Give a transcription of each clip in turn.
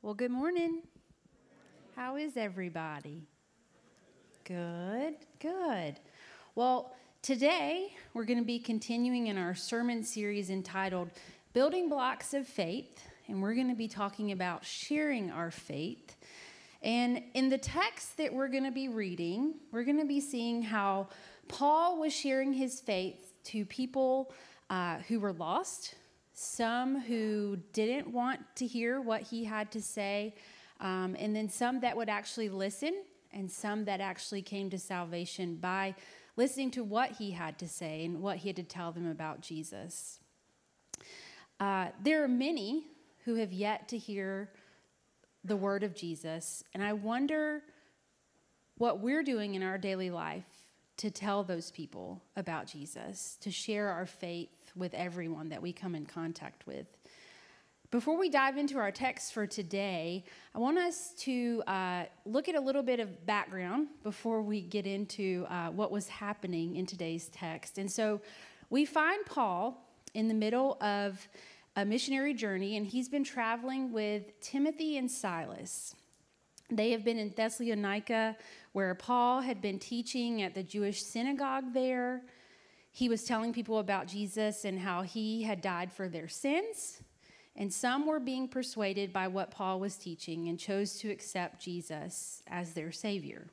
Well, good morning. How is everybody? Good, good. Well, today we're going to be continuing in our sermon series entitled Building Blocks of Faith, and we're going to be talking about sharing our faith. And in the text that we're going to be reading, we're going to be seeing how Paul was sharing his faith to people who were lost, some who didn't want to hear what he had to say, and then some that would actually listen, and some that actually came to salvation by listening to what he had to say and what he had to tell them about Jesus. There are many who have yet to hear the word of Jesus, and I wonder what we're doing in our daily life to tell those people about Jesus, to share our faith with everyone that we come in contact with. Before we dive into our text for today, I want us to look at a little bit of background before we get into what was happening in today's text. And so we find Paul in the middle of a missionary journey, and he's been traveling with Timothy and Silas. They have been in Thessalonica, where Paul had been teaching at the Jewish synagogue there. He was telling people about Jesus and how he had died for their sins. And some were being persuaded by what Paul was teaching and chose to accept Jesus as their Savior.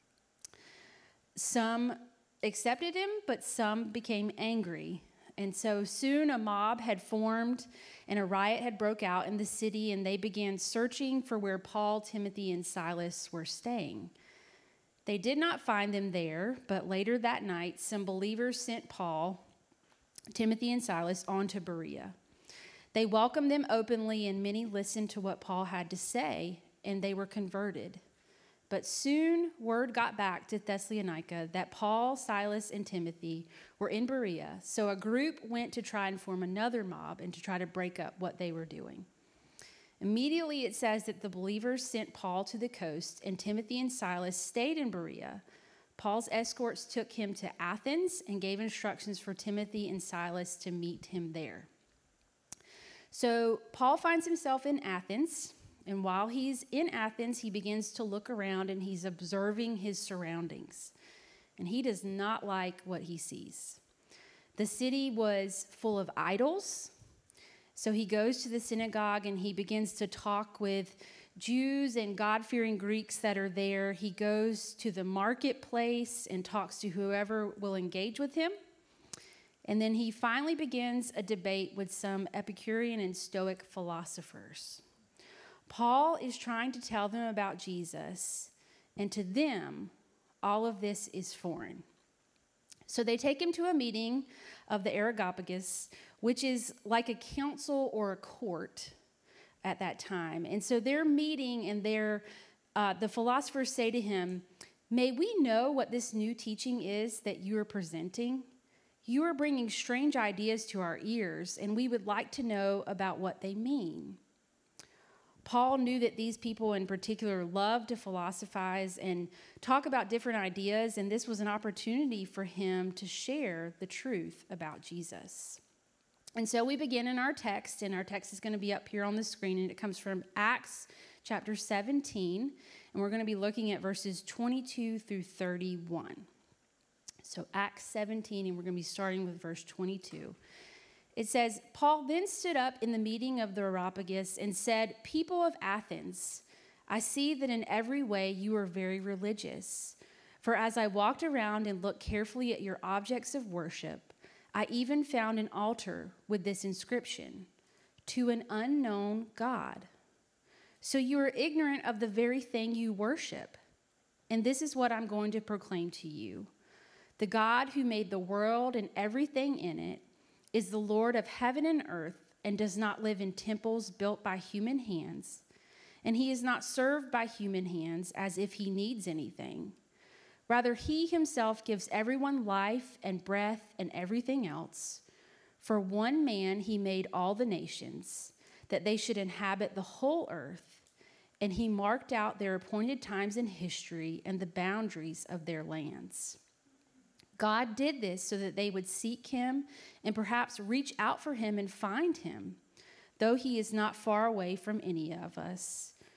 Some accepted him, but some became angry. And so soon a mob had formed and a riot had broke out in the city, and they began searching for where Paul, Timothy, and Silas were staying. They did not find them there, but later that night, some believers sent Paul, Timothy, and Silas on to Berea. They welcomed them openly, and many listened to what Paul had to say, and they were converted. But soon word got back to Thessalonica that Paul, Silas, and Timothy were in Berea. So a group went to try and form another mob and to try to break up what they were doing. Immediately it says that the believers sent Paul to the coast, and Timothy and Silas stayed in Berea. Paul's escorts took him to Athens and gave instructions for Timothy and Silas to meet him there. So Paul finds himself in Athens. And while he's in Athens, he begins to look around and he's observing his surroundings. And he does not like what he sees. The city was full of idols. So he goes to the synagogue and he begins to talk with Jews and God-fearing Greeks that are there. He goes to the marketplace and talks to whoever will engage with him. And then he finally begins a debate with some Epicurean and Stoic philosophers. Paul is trying to tell them about Jesus, and to them, all of this is foreign. So they take him to a meeting of the Areopagus, which is like a council or a court at that time. And so they're meeting, and the philosophers say to him, "May we know what this new teaching is that you are presenting? You are bringing strange ideas to our ears, and we would like to know about what they mean." Paul knew that these people in particular loved to philosophize and talk about different ideas, and this was an opportunity for him to share the truth about Jesus. And so we begin in our text, and our text is going to be up here on the screen, and it comes from Acts chapter 17, and we're going to be looking at verses 22 through 31. So Acts 17, and we're going to be starting with verse 22. It says, "Paul then stood up in the meeting of the Areopagus and said, 'People of Athens, I see that in every way you are very religious. For as I walked around and looked carefully at your objects of worship, I even found an altar with this inscription, "To an unknown God." So you are ignorant of the very thing you worship. And this is what I'm going to proclaim to you. The God who made the world and everything in it is the Lord of heaven and earth, and does not live in temples built by human hands. And he is not served by human hands as if he needs anything. Rather, he himself gives everyone life and breath and everything else. For one man he made all the nations, that they should inhabit the whole earth. And he marked out their appointed times in history and the boundaries of their lands. God did this so that they would seek him and perhaps reach out for him and find him, though he is not far away from any of us.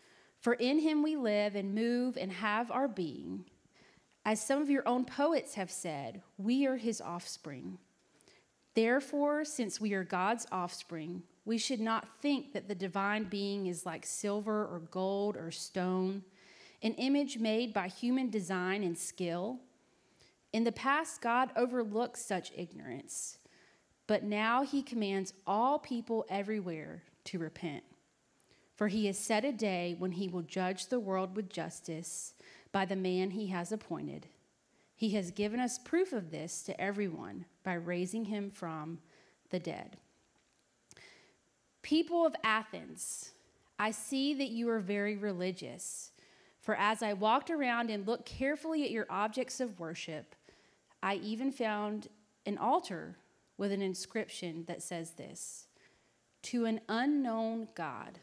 For in him we live and move and have our being. As some of your own poets have said, we are his offspring. Therefore, since we are God's offspring, we should not think that the divine being is like silver or gold or stone, an image made by human design and skill. In the past, God overlooked such ignorance, but now he commands all people everywhere to repent. For he has set a day when he will judge the world with justice by the man he has appointed. He has given us proof of this to everyone by raising him from the dead. People of Athens, I see that you are very religious. For as I walked around and looked carefully at your objects of worship, I even found an altar with an inscription that says this: to an unknown God.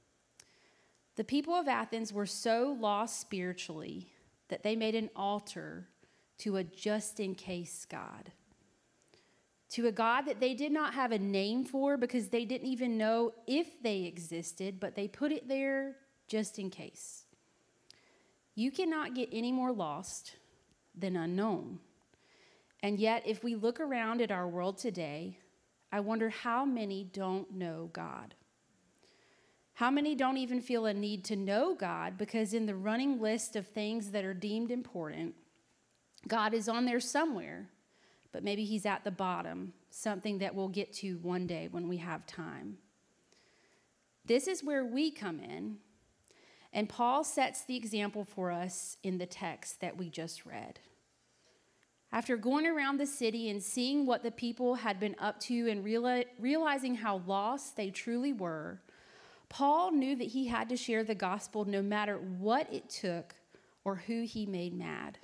The people of Athens were so lost spiritually that they made an altar to a just-in-case God, to a God that they did not have a name for because they didn't even know if they existed, but they put it there just in case. You cannot get any more lost than unknown. And yet, if we look around at our world today, I wonder how many don't know God. How many don't even feel a need to know God because in the running list of things that are deemed important, God is on there somewhere, but maybe he's at the bottom, something that we'll get to one day when we have time. This is where we come in, and Paul sets the example for us in the text that we just read. After going around the city and seeing what the people had been up to and realizing how lost they truly were, Paul knew that he had to share the gospel no matter what it took or who he made mad.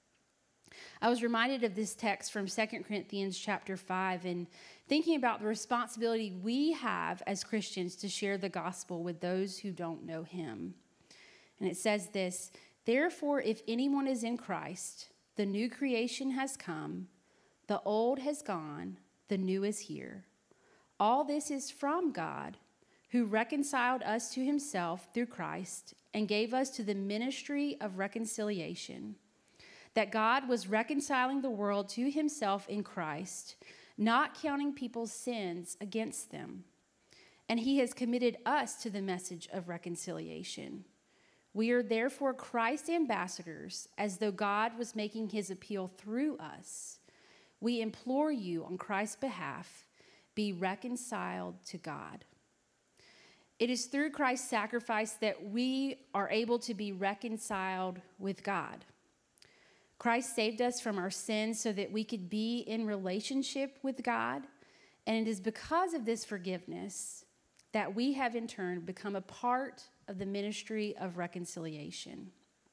I was reminded of this text from 2 Corinthians chapter 5 and thinking about the responsibility we have as Christians to share the gospel with those who don't know him. And it says this: therefore, if anyone is in Christ, the new creation has come, the old has gone, the new is here. All this is from God, who reconciled us to himself through Christ and gave us to the ministry of reconciliation. That God was reconciling the world to himself in Christ, not counting people's sins against them. And he has committed us to the message of reconciliation. We are therefore Christ's ambassadors, as though God was making his appeal through us. We implore you on Christ's behalf, be reconciled to God. It is through Christ's sacrifice that we are able to be reconciled with God. Christ saved us from our sins so that we could be in relationship with God, and it is because of this forgiveness that we have in turn become a part of the ministry of reconciliation.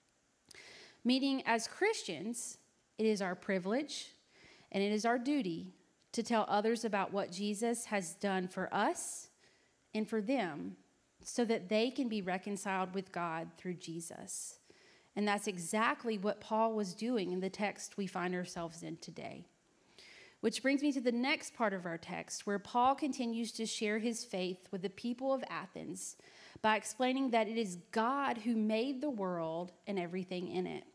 Meaning, as Christians, it is our privilege and it is our duty to tell others about what Jesus has done for us and for them so that they can be reconciled with God through Jesus. And that's exactly what Paul was doing in the text we find ourselves in today. Which brings me to the next part of our text, where Paul continues to share his faith with the people of Athens by explaining that it is God who made the world and everything in it.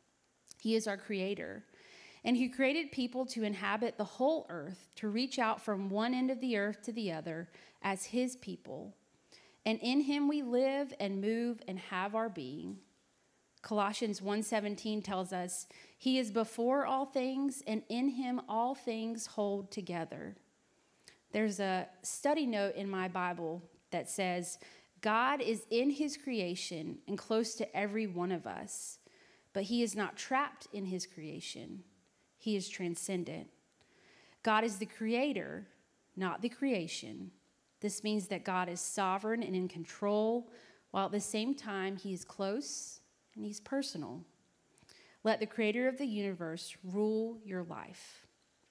He is our creator, and he created people to inhabit the whole earth, to reach out from one end of the earth to the other as his people. And in him we live and move and have our being. Colossians 1:17 tells us, he is before all things, and in him all things hold together. There's a study note in my Bible that says, God is in his creation and close to every one of us, but he is not trapped in his creation. He is transcendent. God is the creator, not the creation. This means that God is sovereign and in control, while at the same time he is close and he's personal. Let the creator of the universe rule your life.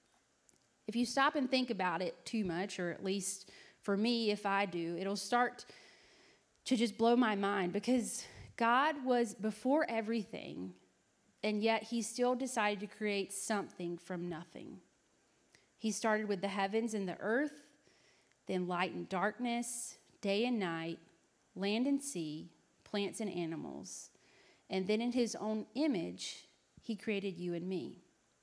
If you stop and think about it too much, or at least for me, if I do, it'll start to just blow my mind, because God was before everything, and yet he still decided to create something from nothing. He started with the heavens and the earth, then light and darkness, day and night, land and sea, plants and animals. And then in his own image, he created you and me.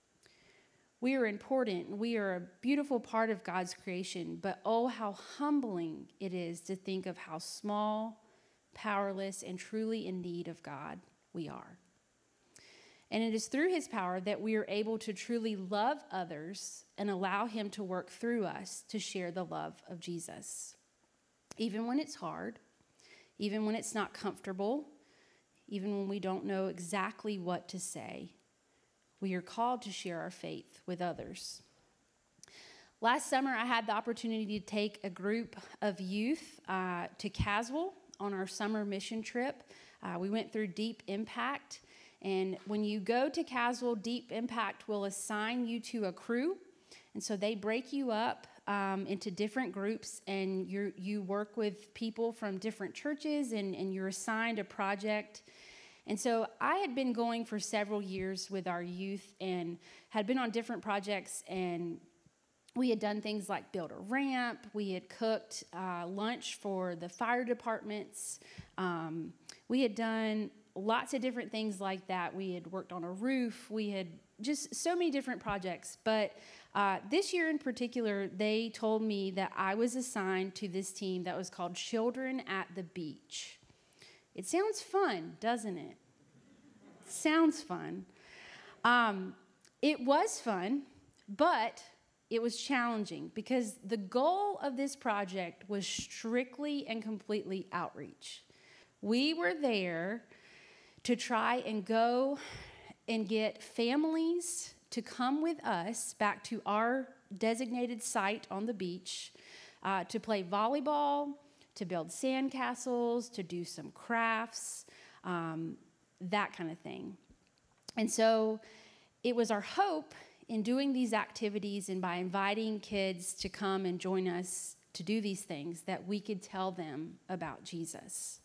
We are important. We are a beautiful part of God's creation, but oh, how humbling it is to think of how small, powerless, and truly in need of God we are. And it is through his power that we are able to truly love others and allow him to work through us to share the love of Jesus. Even when it's hard, even when it's not comfortable, even when we don't know exactly what to say, we are called to share our faith with others. Last summer, I had the opportunity to take a group of youth to Caswell on our summer mission trip. We went through Deep Impact. And when you go to Caswell, Deep Impact will assign you to a crew. And so they break you up into different groups, and you work with people from different churches, and you're assigned a project. And so I had been going for several years with our youth and had been on different projects, and we had done things like build a ramp. We had cooked lunch for the fire departments. We had done lots of different things like that. We had worked on a roof. We had just so many different projects. But this year in particular, they told me that I was assigned to this team that was called Children at the Beach. It sounds fun, doesn't it? Sounds fun. It was fun, but it was challenging because the goal of this project was strictly and completely outreach. We were there to try and go and get families to come with us back to our designated site on the beach to play volleyball, to build sandcastles, to do some crafts, that kind of thing. And so it was our hope in doing these activities and by inviting kids to come and join us to do these things that we could tell them about Jesus.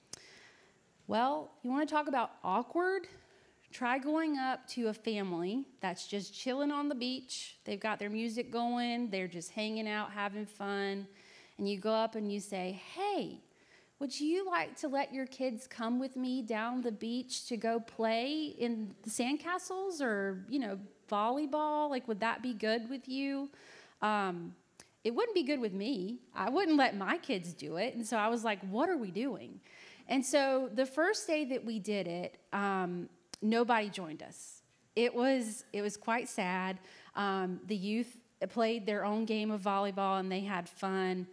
Well, you want to talk about awkward? Try going up to a family that's just chilling on the beach. They've got their music going. They're just hanging out, having fun. And you go up and you say, hey, would you like to let your kids come with me down the beach to go play in the sandcastles or, volleyball? Like, would that be good with you? It wouldn't be good with me. I wouldn't let my kids do it. And so I was like, what are we doing? And so the first day that we did it, nobody joined us. It was quite sad. The youth played their own game of volleyball and they had fun.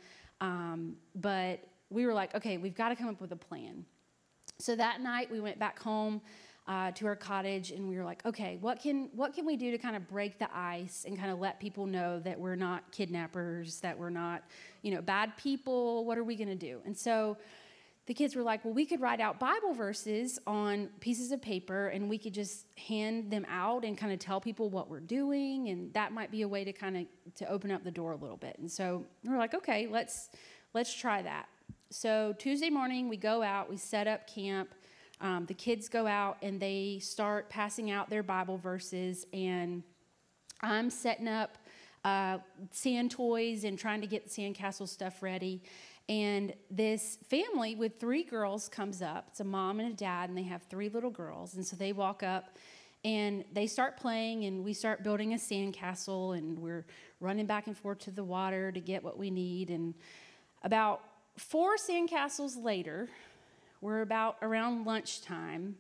But we were like, okay, we've got to come up with a plan. So that night we went back home to our cottage and we were like, okay, what can we do to kind of break the ice and kind of let people know that we're not kidnappers, that we're not, bad people? What are we going to do? And so the kids were like, well, we could write out Bible verses on pieces of paper and we could just hand them out and kind of tell people what we're doing. And that might be a way to kind of to open up the door a little bit. And so we're like, okay, let's try that. So Tuesday morning we go out, we set up camp. The kids go out and they start passing out their Bible verses. And I'm setting up sand toys and trying to get the sandcastle stuff ready. And this family with 3 girls comes up. It's a mom and a dad, and they have 3 little girls. And so they walk up, and they start playing, and we start building a sandcastle, and we're running back and forth to the water to get what we need. And about 4 sandcastles later, we're about around lunchtime.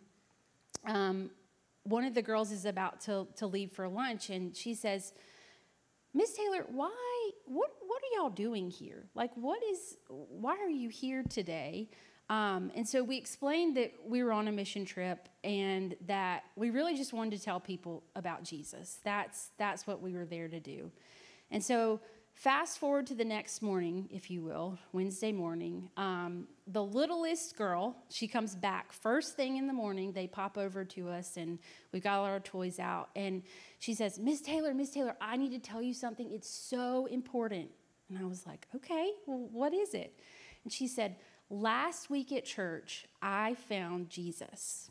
One of the girls is about to leave for lunch, and she says, Miss Taylor, what are y'all doing here? Like, why are you here today? And so we explained that we were on a mission trip and that we really just wanted to tell people about Jesus. That's what we were there to do. And so fast forward to the next morning, if you will, Wednesday morning, the littlest girl, she comes back first thing in the morning. They pop over to us and we've got all our toys out. And she says, Miss Taylor, I need to tell you something. It's so important. And I was like, okay, well, what is it? And she said, last week at church, I found Jesus.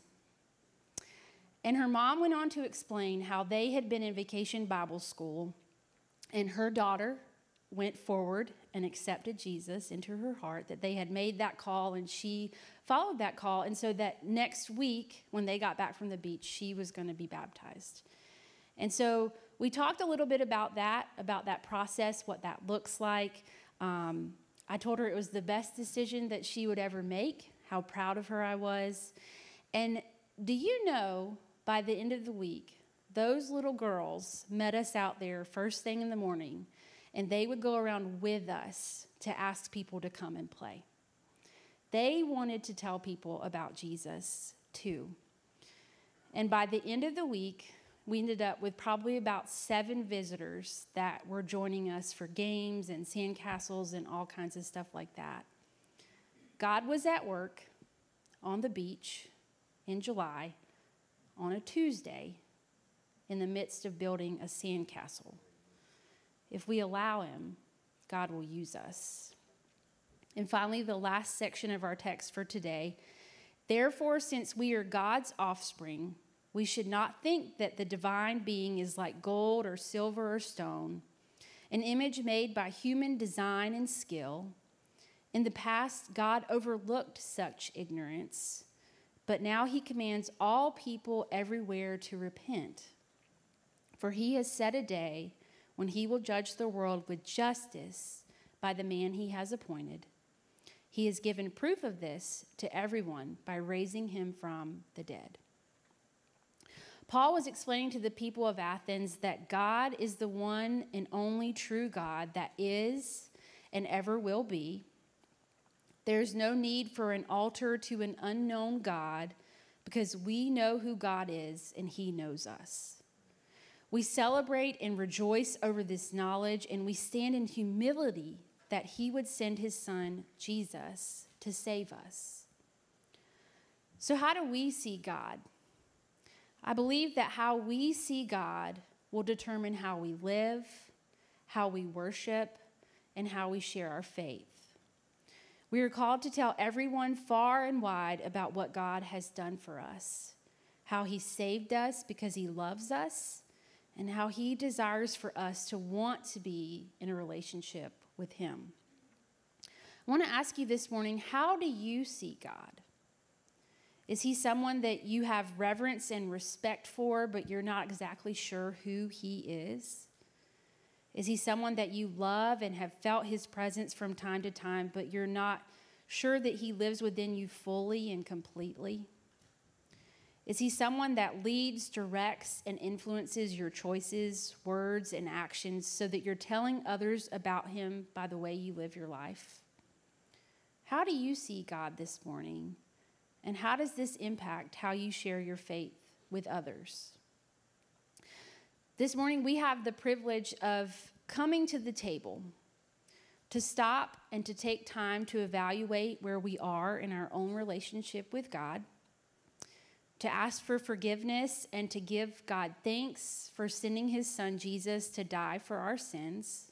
And her mom went on to explain how they had been in Vacation Bible School, and her daughter went forward and accepted Jesus into her heart, that they had made that call and she followed that call. And so that next week, when they got back from the beach, she was going to be baptized. And so we talked a little bit about that process, what that looks like. I told her it was the best decision that she would ever make, how proud of her I was. And do you know, by the end of the week, those little girls met us out there first thing in the morning, and they would go around with us to ask people to come and play. They wanted to tell people about Jesus too. And by the end of the week, we ended up with probably about 7 visitors that were joining us for games and sandcastles and all kinds of stuff like that. God was at work on the beach in July on a Tuesday in the midst of building a sandcastle. If we allow him, God will use us. And finally, the last section of our text for today. Therefore, since we are God's offspring, we should not think that the divine being is like gold or silver or stone, an image made by human design and skill. In the past, God overlooked such ignorance, but now he commands all people everywhere to repent. For he has set a day when he will judge the world with justice by the man he has appointed. He has given proof of this to everyone by raising him from the dead. Paul was explaining to the people of Athens that God is the one and only true God that is and ever will be. There's no need for an altar to an unknown God because we know who God is and he knows us. We celebrate and rejoice over this knowledge, and we stand in humility that he would send his son, Jesus, to save us. So how do we see God? I believe that how we see God will determine how we live, how we worship, and how we share our faith. We are called to tell everyone far and wide about what God has done for us, how he saved us because he loves us, and how he desires for us to want to be in a relationship with him. I want to ask you this morning, how do you see God? Is he someone that you have reverence and respect for, but you're not exactly sure who he is? Is he someone that you love and have felt his presence from time to time, but you're not sure that he lives within you fully and completely? Is he someone that leads, directs, and influences your choices, words, and actions so that you're telling others about him by the way you live your life? How do you see God this morning? And how does this impact how you share your faith with others? This morning, we have the privilege of coming to the table to stop and to take time to evaluate where we are in our own relationship with God, to ask for forgiveness and to give God thanks for sending his son Jesus to die for our sins.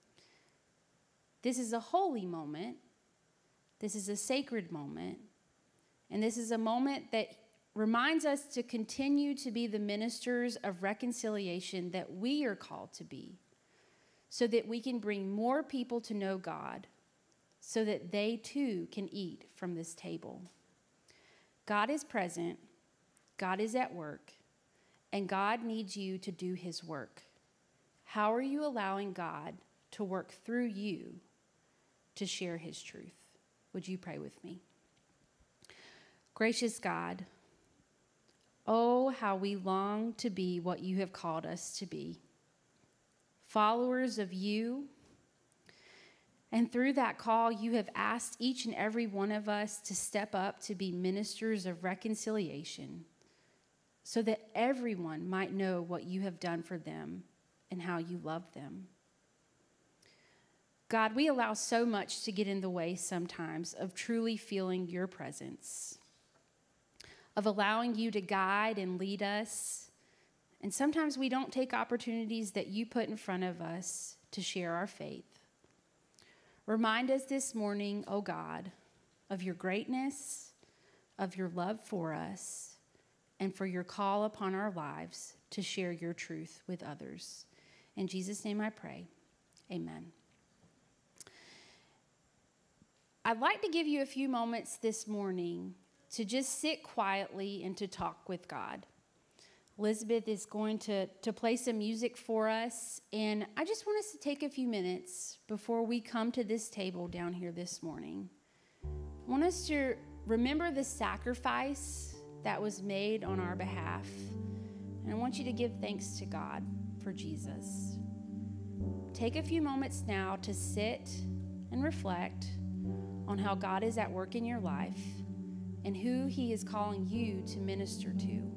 This is a holy moment. This is a sacred moment. And this is a moment that reminds us to continue to be the ministers of reconciliation that we are called to be, so that we can bring more people to know God, so that they too can eat from this table. God is present. God is at work, and God needs you to do his work. How are you allowing God to work through you to share his truth? Would you pray with me? Gracious God, oh, how we long to be what you have called us to be, followers of you. And through that call, you have asked each and every one of us to step up to be ministers of reconciliation, so that everyone might know what you have done for them and how you love them. God, we allow so much to get in the way sometimes of truly feeling your presence, of allowing you to guide and lead us. And sometimes we don't take opportunities that you put in front of us to share our faith. Remind us this morning, oh God, of your greatness, of your love for us, and for your call upon our lives to share your truth with others. In Jesus' name I pray, amen. I'd like to give you a few moments this morning to just sit quietly and to talk with God. Elizabeth is going to play some music for us, and I just want us to take a few minutes before we come to this table down here this morning. I want us to remember the sacrifice that was made on our behalf, and I want you to give thanks to God for Jesus. Take a few moments now to sit and reflect on how God is at work in your life and who He is calling you to minister to.